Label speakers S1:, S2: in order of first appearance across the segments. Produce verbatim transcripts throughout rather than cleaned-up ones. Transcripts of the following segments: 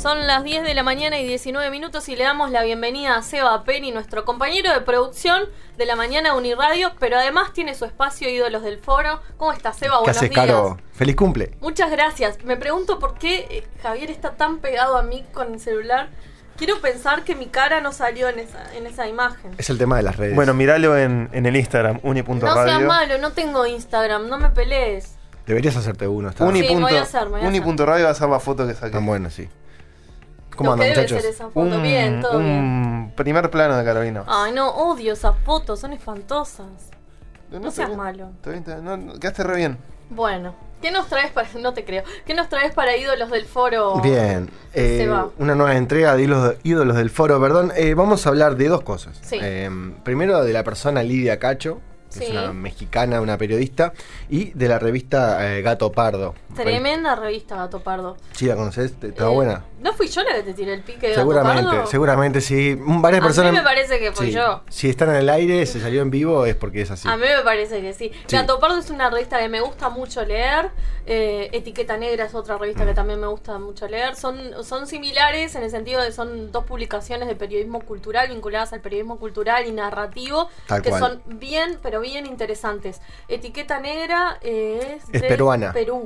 S1: Son las diez de la mañana y diecinueve minutos y le damos la bienvenida a Seba Peri, nuestro compañero de producción de la mañana Uniradio, pero además tiene su espacio Ídolos del Foro. ¿Cómo estás, Seba?
S2: ¿Qué
S1: Buenos
S2: haces,
S1: días.
S2: Caro? ¡Feliz cumple!
S1: Muchas gracias. Me pregunto por qué eh, Javier está tan pegado a mí con el celular. Quiero pensar que mi cara no salió en esa, en esa imagen.
S2: Es el tema de las redes.
S3: Bueno, míralo en, en el Instagram, uni punto radio.
S1: No seas malo, no tengo Instagram, no me pelees.
S2: Deberías hacerte uno. Está
S3: Uni.
S1: Sí, me voy a hacer, me voy a
S3: uni
S1: hacer.
S3: punto radio va a ser la foto que saqué.
S2: tan bueno, sí. ¿Cómo
S1: Lo que
S2: andan,
S1: debe
S2: muchachos?
S1: ser esa foto.
S3: Un,
S1: Bien, todo
S3: un
S1: bien.
S3: primer plano de Carolina.
S1: Ay, no, odio esas fotos, son espantosas.
S3: No,
S1: No seas
S3: pero-
S1: malo.
S3: Está bien, está bien. No, no, quedaste re bien.
S1: Bueno, ¿qué nos traes para... No te creo. ¿Qué nos traes para Ídolos del Foro?
S2: Bien, eh,
S1: Se va.
S2: una nueva entrega de Ídolos, Ídolos del Foro, perdón. Eh, vamos a hablar de dos cosas.
S1: Sí.
S2: Eh, primero de la persona Lidia Cacho, que
S1: Sí.
S2: es una mexicana, una periodista, y de la revista eh, Gato Pardo.
S1: Tremenda revista, Gato Pardo.
S2: Sí, la conoces, ¿está
S1: Eh,
S2: buena?
S1: ¿No fui yo la que te tiré el pique de
S2: Seguramente,
S1: Gato Pardo?
S2: seguramente sí. Varias
S1: A mí
S2: personas.
S1: me parece que fui
S2: sí.
S1: yo.
S2: Si están en el aire, se salió en vivo, es porque es así.
S1: A mí me parece que sí.
S2: Sí.
S1: Gato Pardo es una revista que me gusta mucho leer. Eh, Etiqueta Negra es otra revista que también me gusta mucho leer. Son, son similares en el sentido de son dos publicaciones de periodismo cultural vinculadas al periodismo cultural y narrativo
S2: Tal
S1: que
S2: cual.
S1: son bien, pero bien interesantes. Etiqueta Negra eh, es,
S2: Es
S1: de
S2: peruana.
S1: Perú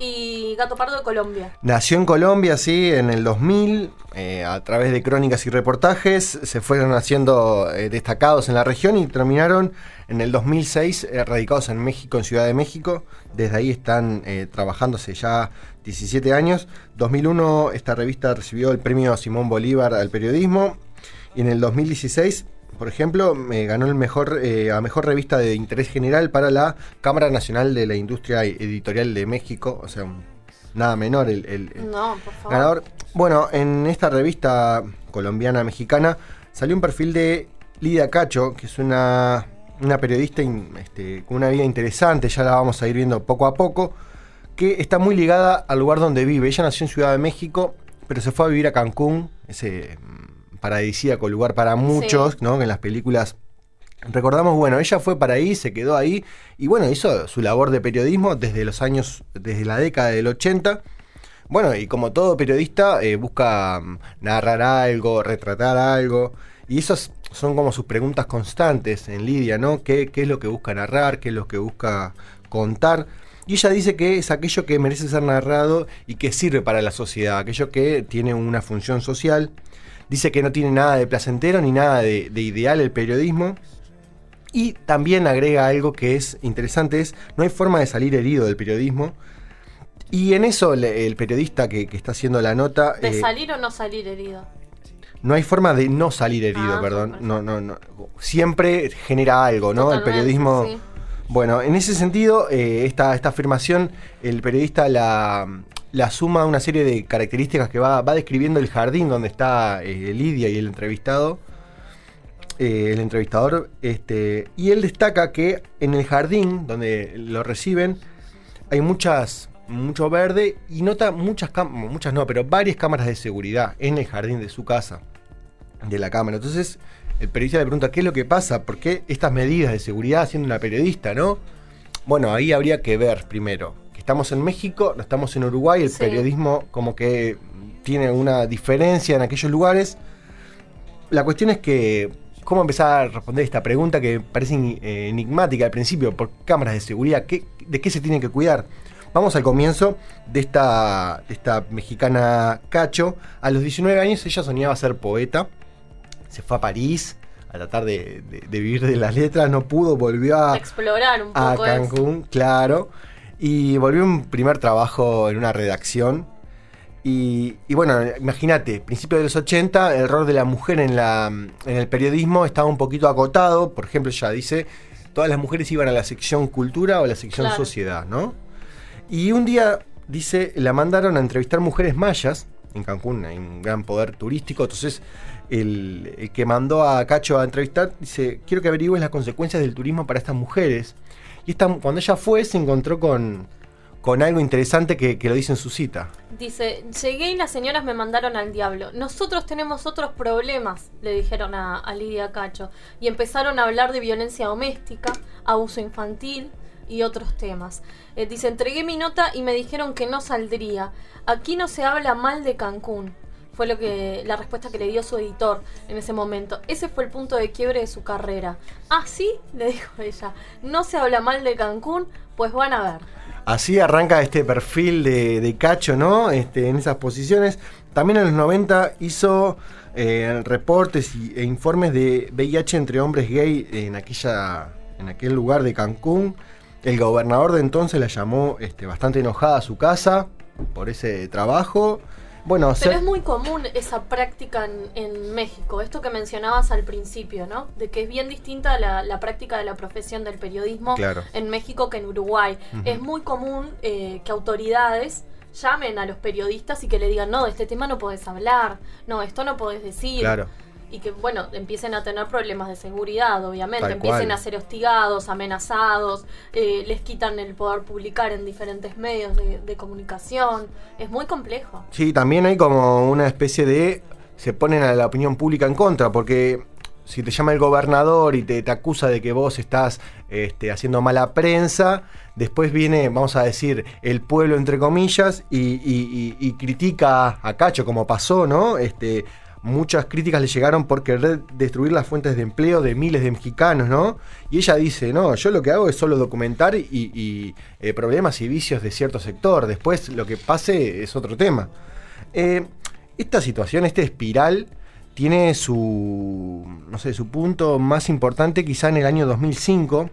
S1: y Gato Pardo de Colombia.
S2: Nació en Colombia, sí, en el dos mil, eh, a través de crónicas y reportajes, se fueron haciendo eh, destacados en la región y terminaron en el dos mil seis eh, radicados en México, en Ciudad de México. Desde ahí están eh, trabajando hace ya diecisiete años. dos mil uno esta revista recibió el premio Simón Bolívar al periodismo y en el dos mil dieciséis, por ejemplo, me ganó el mejor eh, a mejor revista de interés general para la Cámara Nacional de la Industria Editorial de México, o sea, un- nada menor el, el- el
S1: No, por favor.
S2: ganador. Bueno, en esta revista colombiana mexicana salió un perfil de Lidia Cacho, que es una, una periodista in- este, con una vida interesante, ya la vamos a ir viendo poco a poco, que está muy ligada al lugar donde vive. Ella nació en Ciudad de México, pero se fue a vivir a Cancún, ese mm, paradisíaco lugar para muchos,
S1: Sí.
S2: ¿no? Que en las películas recordamos, bueno, ella fue para ahí, se quedó ahí y bueno, hizo su labor de periodismo desde los años, desde la década del ochenta. Bueno, y como todo periodista, eh, busca mm, narrar algo, retratar algo, y esas son como sus preguntas constantes en Lidia, ¿no? ¿Qué, qué es lo que busca narrar? ¿Qué es lo que busca contar? Y ella dice que es aquello que merece ser narrado y que sirve para la sociedad, aquello que tiene una función social. Dice que no tiene nada de placentero ni nada de, de ideal el periodismo. Y también agrega algo que es interesante, es no hay forma de salir herido del periodismo. Y en eso le- el periodista que, que está haciendo la nota...
S1: ¿De
S2: eh,
S1: salir o no salir herido?
S2: no hay forma de no salir herido,
S1: Ah,
S2: perdón.
S1: perfecto.
S2: No, no, no. Siempre genera algo, ¿no?
S1: Totalmente,
S2: el periodismo...
S1: sí.
S2: Bueno, en ese sentido, eh, esta, esta afirmación, el periodista la, la suma a una serie de características que va, va describiendo el jardín donde está eh, Lidia y el entrevistado. eh, el entrevistador, este, y él destaca que en el jardín donde lo reciben hay muchas, mucho verde y nota muchas cámaras, muchas no, pero varias cámaras de seguridad en el jardín de su casa, de la cámara. Entonces el periodista le pregunta qué es lo que pasa, por qué estas medidas de seguridad siendo una periodista, ¿no? Bueno, ahí habría que ver primero que estamos en México, no estamos en Uruguay, el
S1: Sí.
S2: periodismo como que tiene una diferencia en aquellos lugares. La cuestión es que, ¿cómo empezar a responder esta pregunta que parece eh, enigmática al principio? ¿Por cámaras de seguridad? ¿Qué, ¿De qué se tienen que cuidar? Vamos al comienzo de esta, de esta mexicana Cacho. A los diecinueve años ella soñaba ser poeta. Se fue a París a tratar de, de- de vivir de las letras. No pudo, volvió a,
S1: Explorar un
S2: a
S1: poco eso.
S2: Cancún, claro. Y volvió a un primer trabajo en una redacción. Y, y bueno, imagínate, principios de los ochenta, el rol de la mujer en, la, en el periodismo estaba un poquito acotado. Por ejemplo, ella dice, todas las mujeres iban a la sección cultura o a la sección
S1: Claro.
S2: sociedad, ¿no? Y un día, dice, la mandaron a entrevistar mujeres mayas. En Cancún hay un gran poder turístico. Entonces, el, el que mandó a Cacho a entrevistar dice, quiero que averigües las consecuencias del turismo para estas mujeres. Y esta, cuando ella fue, se encontró con, con algo interesante que, que lo dice en su cita.
S1: Dice, llegué y las señoras me mandaron al diablo. Nosotros tenemos otros problemas, le dijeron a, a Lidia Cacho. Y empezaron a hablar de violencia doméstica, abuso infantil y otros temas. Eh, dice, entregué mi nota y me dijeron que no saldría. Aquí no se habla mal de Cancún. Fue lo que la respuesta que le dio su editor en ese momento. Ese fue el punto de quiebre de su carrera. Ah, sí, le dijo ella. No se habla mal de Cancún, pues van a ver.
S2: Así arranca este perfil de, de Cacho, ¿no? Este, en esas posiciones. También en los noventa hizo eh, reportes y, e informes de V I H entre hombres gay en aquella, en aquel lugar de Cancún. El gobernador de entonces la llamó este, bastante enojada a su casa por ese trabajo. Bueno,
S1: Pero
S2: ser...
S1: es muy común esa práctica en, en México, esto que mencionabas al principio, ¿no? De que es bien distinta la, la práctica de la profesión del periodismo
S2: Claro.
S1: en México que en Uruguay.
S2: Ujú.
S1: Es muy común eh, que autoridades llamen a los periodistas y que le digan, no, de este tema no podés hablar, no, esto no podés decir.
S2: Claro.
S1: Y que, bueno, empiecen a tener problemas de seguridad, obviamente.
S2: Tal
S1: Empiecen
S2: cual.
S1: a ser hostigados, amenazados, eh, les quitan el poder publicar en diferentes medios de, de comunicación. Es muy complejo.
S2: Sí, también hay como una especie de... Se ponen a la opinión pública en contra, porque si te llama el gobernador y te, te acusa de que vos estás este, haciendo mala prensa, después viene, vamos a decir, el pueblo, entre comillas, y, y, y, y critica a Cacho, como pasó, ¿no? Este... Muchas críticas le llegaron por querer destruir las fuentes de empleo de miles de mexicanos, ¿no? Y ella dice, no, yo lo que hago es solo documentar y, y eh, problemas y vicios de cierto sector. Después lo que pase es otro tema. Eh, esta situación, este espiral, tiene su, no sé, su punto más importante quizá en el año dos mil cinco,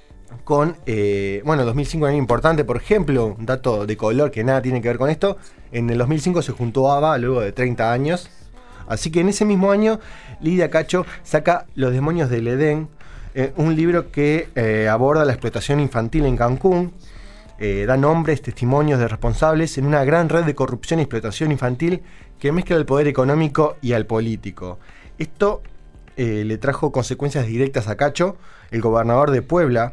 S2: con, eh, bueno, dos mil cinco es un año importante, por ejemplo, un dato de color que nada tiene que ver con esto, en el dos mil cinco se juntó ABBA luego de treinta años. Así que en ese mismo año, Lidia Cacho saca Los demonios del Edén, eh, un libro que eh, aborda la explotación infantil en Cancún, eh, da nombres, testimonios de responsables en una gran red de corrupción y explotación infantil que mezcla el poder económico y al político. Esto eh, le trajo consecuencias directas a Cacho. El gobernador de Puebla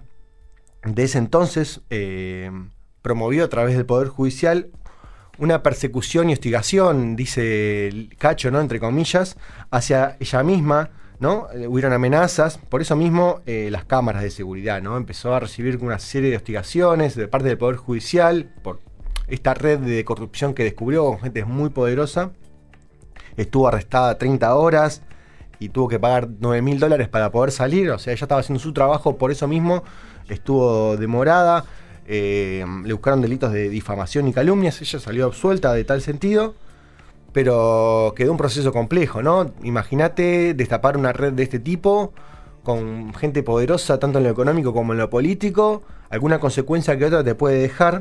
S2: de ese entonces eh, promovió a través del Poder Judicial una persecución y hostigación, dice Cacho, ¿no? Entre comillas, hacia ella misma, ¿no? Eh, hubieron amenazas, por eso mismo eh, las cámaras de seguridad, ¿no? Empezó a recibir una serie de hostigaciones de parte del Poder Judicial por esta red de corrupción que descubrió con gente muy poderosa. Estuvo arrestada treinta horas y tuvo que pagar nueve mil dólares para poder salir, o sea, ella estaba haciendo su trabajo, por eso mismo estuvo demorada. Eh, le buscaron delitos de difamación y calumnias, ella salió absuelta de tal sentido, pero quedó un proceso complejo, ¿no? Imagínate destapar una red de este tipo, con gente poderosa tanto en lo económico como en lo político, alguna consecuencia que otra te puede dejar.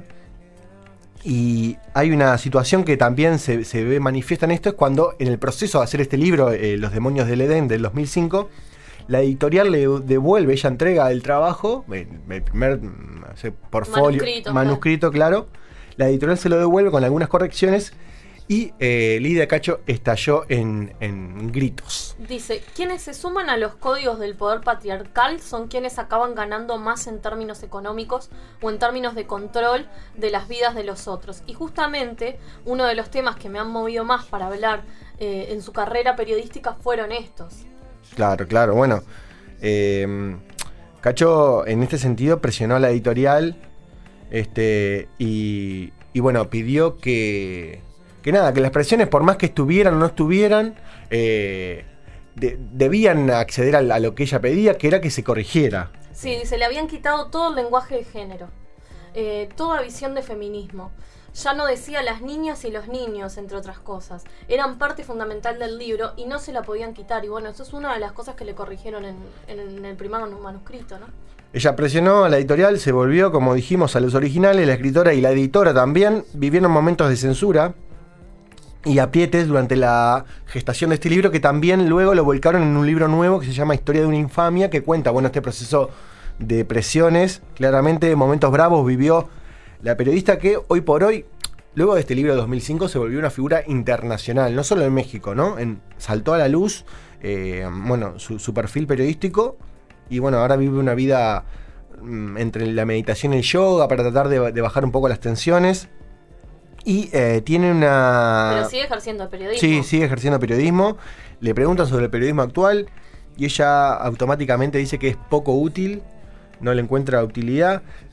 S2: Y hay una situación que también se, se ve manifiesta en esto, es cuando en el proceso de hacer este libro, eh, Los demonios del Edén, del dos mil cinco, la editorial le devuelve, ella entrega el trabajo, el, el primer no sé, portfolio,
S1: Manuscrito,
S2: manuscrito, claro. La editorial se lo devuelve con algunas correcciones y eh, Lidia Cacho estalló en, en gritos.
S1: Dice, quienes se suman a los códigos del poder patriarcal son quienes acaban ganando más en términos económicos o en términos de control de las vidas de los otros. Y justamente uno de los temas que me han movido más para hablar eh, en su carrera periodística fueron estos.
S2: Claro, claro, bueno. Eh, Cacho en este sentido presionó a la editorial este, y, y bueno, pidió que, que nada, que las presiones por más que estuvieran o no estuvieran, eh, de, debían acceder a, a lo que ella pedía, que era que se corrigiera.
S1: Sí, dice, le habían quitado todo el lenguaje de género, eh, toda visión de feminismo. Ya no decía las niñas y los niños, entre otras cosas. Eran parte fundamental del libro y no se la podían quitar. Y bueno, eso es una de las cosas que le corrigieron en, en el primer manuscrito, ¿no?
S2: Ella presionó a la editorial, se volvió, como dijimos, a los originales. La escritora y la editora también vivieron momentos de censura y aprietes durante la gestación de este libro, que también luego lo volcaron en un libro nuevo que se llama Historia de una infamia, que cuenta, bueno, este proceso de presiones. Claramente, momentos bravos vivió la periodista que hoy por hoy, luego de este libro de dos mil cinco, se volvió una figura internacional, no solo en México, ¿no? En, saltó a la luz, eh, bueno, su, su perfil periodístico, y bueno, ahora vive una vida mm, entre la meditación y el yoga para tratar de, de bajar un poco las tensiones. Y eh, tiene una...
S1: Pero sigue ejerciendo periodismo.
S2: Sí, sigue ejerciendo periodismo. Le preguntan sobre el periodismo actual y ella automáticamente dice que es poco útil, no le encuentra utilidad.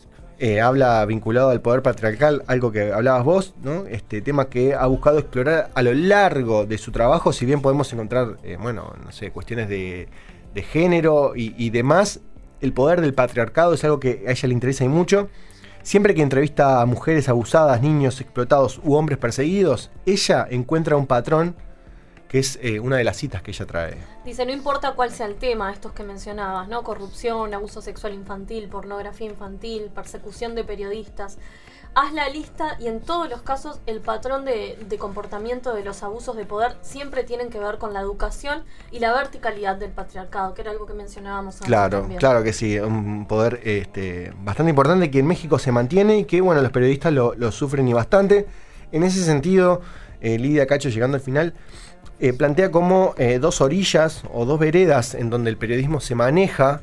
S2: eh, habla vinculado al poder patriarcal, algo que hablabas vos, ¿no? Este tema que ha buscado explorar a lo largo de su trabajo, si bien podemos encontrar, eh, bueno, no sé, cuestiones de, de género y, y demás, el poder del patriarcado es algo que a ella le interesa y mucho. Siempre que entrevista a mujeres abusadas, niños explotados u hombres perseguidos, ella encuentra un patrón que es eh, una de las citas que ella trae.
S1: Dice, no importa cuál sea el tema, estos que mencionabas, ¿no? Corrupción, abuso sexual infantil, pornografía infantil, persecución de periodistas. Haz la lista y en todos los casos el patrón de, de comportamiento de los abusos de poder siempre tienen que ver con la educación y la verticalidad del patriarcado, que era algo que mencionábamos antes.
S2: Claro,
S1: también.
S2: claro que sí, un poder este, bastante importante que en México se mantiene y que, bueno, los periodistas lo, lo sufren y bastante. En ese sentido, eh, Lidia Cacho, llegando al final, eh, plantea como eh, dos orillas o dos veredas en donde el periodismo se maneja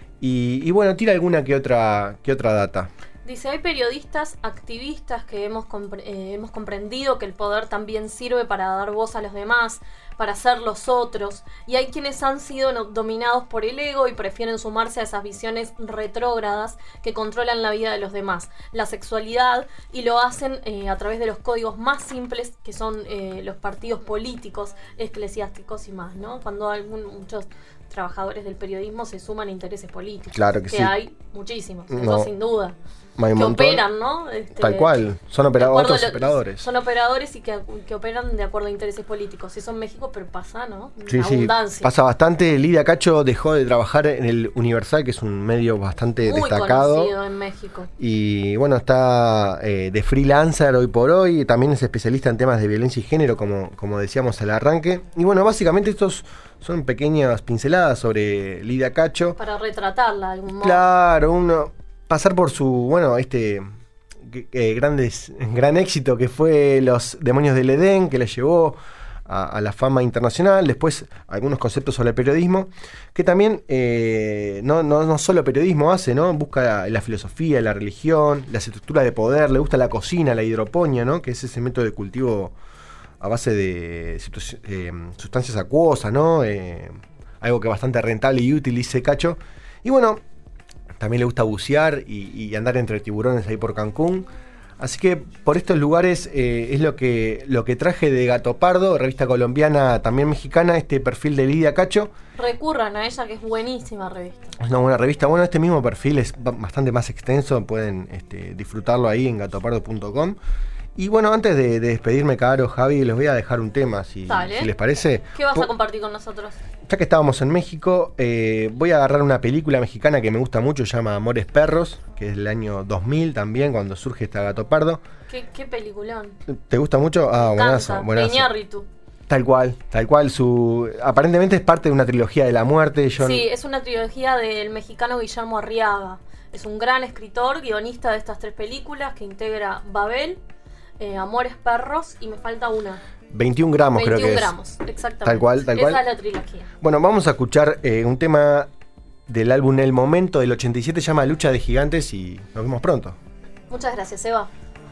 S2: y, y bueno, tira alguna que otra, que otra data.
S1: Dice, hay periodistas activistas que hemos, compre- eh, hemos comprendido que el poder también sirve para dar voz a los demás, para ser los otros, y hay quienes han sido no- dominados por el ego y prefieren sumarse a esas visiones retrógradas que controlan la vida de los demás, la sexualidad, y lo hacen eh, a través de los códigos más simples que son eh, los partidos políticos, eclesiásticos y más, ¿no? Cuando algún, muchos trabajadores del periodismo se suman a intereses políticos.
S2: Claro que
S1: que
S2: sí.
S1: hay muchísimos, eso
S2: No.
S1: sin duda.
S2: Hay un
S1: Que
S2: montón.
S1: operan, ¿no? Este,
S2: Tal cual, son
S1: de
S2: opera-
S1: acuerdo
S2: otros
S1: a lo-
S2: operadores.
S1: Son operadores y que, que operan de acuerdo a intereses políticos. Eso en México, pero pasa, ¿no? En
S2: Sí, sí,
S1: abundancia.
S2: pasa bastante. Lidia Cacho dejó de trabajar en el Universal, que es un medio bastante
S1: Muy
S2: destacado.
S1: conocido en México.
S2: Y bueno, está eh, de freelancer hoy por hoy. También es especialista en temas de violencia y género, como, como decíamos al arranque. Y bueno, básicamente estos son pequeñas pinceladas sobre Lidia Cacho.
S1: Para retratarla de algún modo.
S2: Claro, uno pasar por su, bueno, este que- que grandes, gran éxito que fue Los Demonios del Edén, que la llevó a, a la fama internacional. Después algunos conceptos sobre el periodismo, que también eh, no, no, no solo periodismo hace, ¿no? Busca la, la filosofía, la religión, las estructuras de poder, le gusta la cocina, la hidroponía, ¿no? Que es ese método de cultivo a base de situ- eh, sustancias acuosas, ¿no? Eh, algo que es bastante rentable y útil, dice Cacho. Y bueno, también le gusta bucear y, y andar entre tiburones ahí por Cancún. Así que por estos lugares eh, es lo que, lo que traje de Gato Pardo, revista colombiana, también mexicana, este perfil de Lidia Cacho.
S1: Recurran a ella, que es buenísima revista.
S2: Es una buena revista. Bueno, este mismo perfil es ba- bastante más extenso, pueden este, disfrutarlo ahí en gatopardo punto com. Y bueno, antes de, de despedirme, Caro, Javi, les voy a dejar un tema, si,
S1: Dale.
S2: si les parece.
S1: ¿Qué vas
S2: Po-
S1: a compartir con nosotros?
S2: Ya que estábamos en México, eh, voy a agarrar una película mexicana que me gusta mucho, se llama Amores Perros, que es del año dos mil también, cuando surge esta Gato Pardo.
S1: ¿Qué, qué peliculón?
S2: ¿Te gusta mucho? Ah,
S1: Me
S2: buenazo,
S1: encanta.
S2: buenazo.
S1: Iñárritu.
S2: Tal cual, tal cual. Su aparentemente es parte de una trilogía de la muerte. Yo
S1: Sí, es una trilogía del mexicano Guillermo Arriaga. Es un gran escritor, guionista de estas tres películas, que integra Babel, eh, Amores Perros y me falta una.
S2: veintiún gramos creo que
S1: veintiún
S2: es.
S1: gramos, exactamente.
S2: Tal cual, tal
S1: Esa
S2: cual.
S1: es la trilogía.
S2: Bueno, vamos a escuchar eh, un tema del álbum El Momento del ochenta y siete, se llama Lucha de Gigantes y nos vemos pronto.
S1: Muchas gracias, Eva.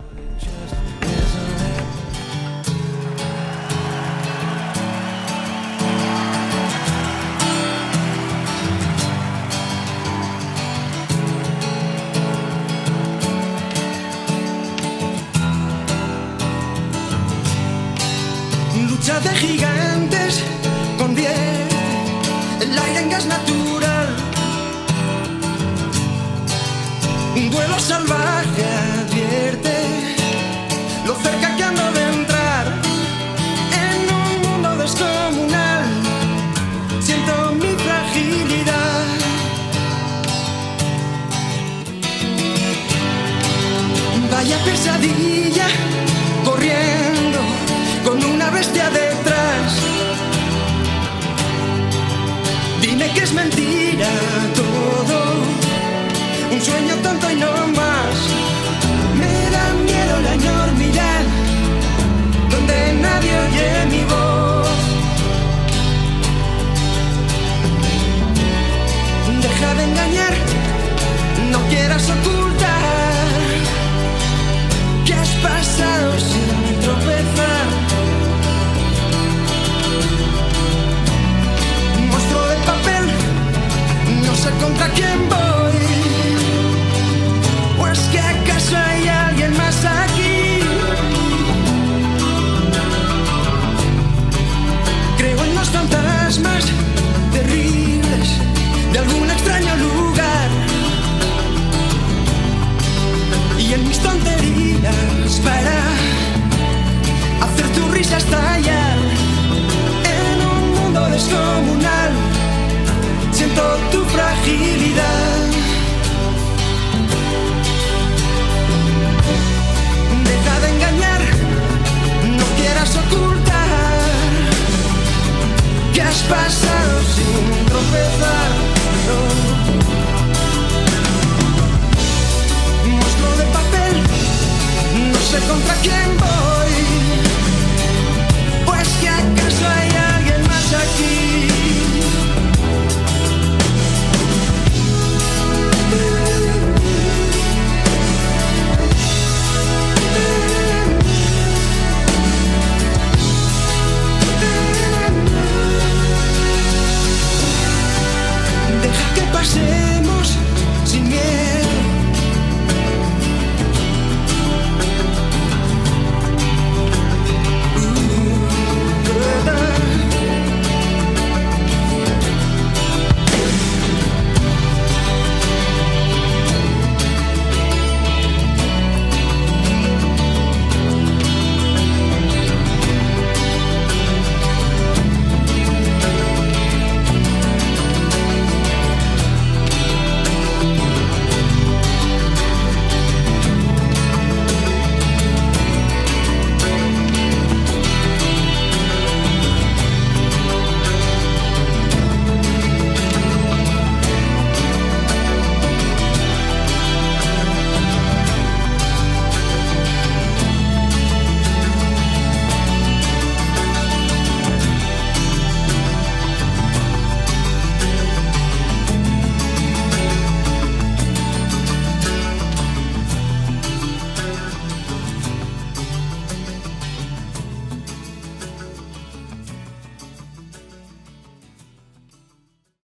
S4: Lucha de gigantes, convierte el aire en gas natural. Un duelo salvaje advierte